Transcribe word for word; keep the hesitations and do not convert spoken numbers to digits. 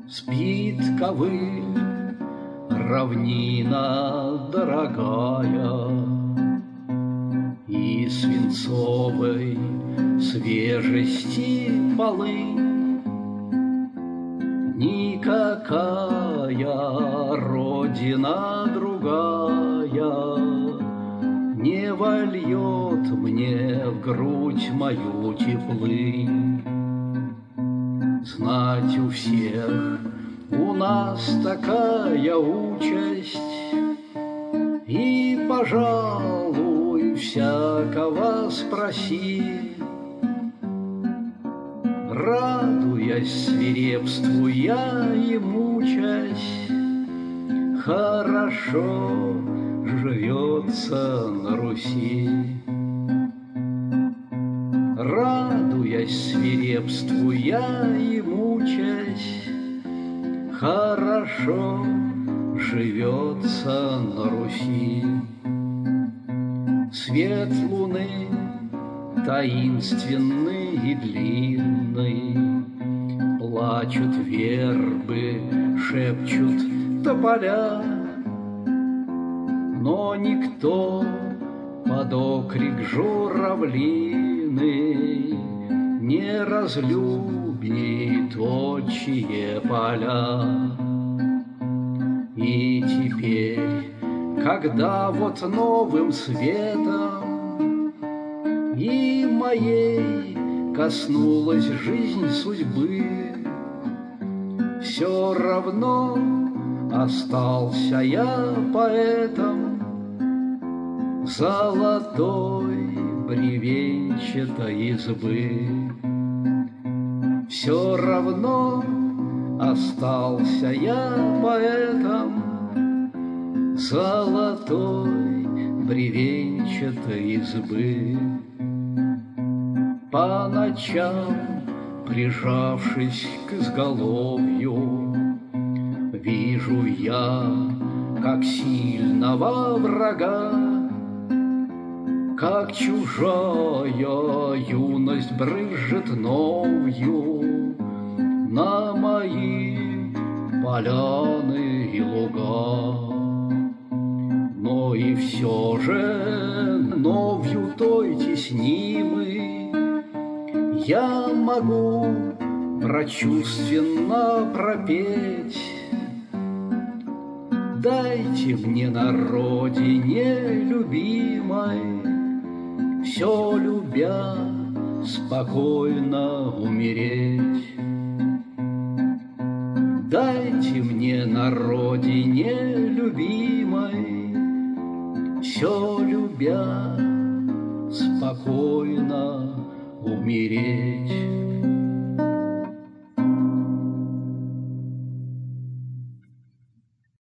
Спит ковыль, равнина дорогая, и свинцовой свежести полынь. Никакая родина другая не вольет мне в грудь мою теплынь. Знать у всех у нас такая участь, и, пожалуй, всякого спроси. Радуясь свирепству я и мучась, хорошо живется на Руси. Радуясь свирепству я и мучась, хорошо живется на Руси. Свет луны таинственный и длинный, плачут вербы, шепчут тополя, но никто под окрик журавлины не разлюбит отчие поля. И теперь, когда вот новым светом и моей коснулась жизнь судьбы, все равно остался я поэтом золотой бревенчатой избы. Все равно остался я поэтом золотой бревенчатой избы. По ночам, прижавшись к изголовью, вижу я, как сильного врага, как чужая юность брызжет новью на мои поляны и луга. Но и все же новью той теснимой я могу прочувственно пропеть: дайте мне на родине любимой, все любя, спокойно умереть. Дайте мне на родине любимой, все любя, спокойно умереть.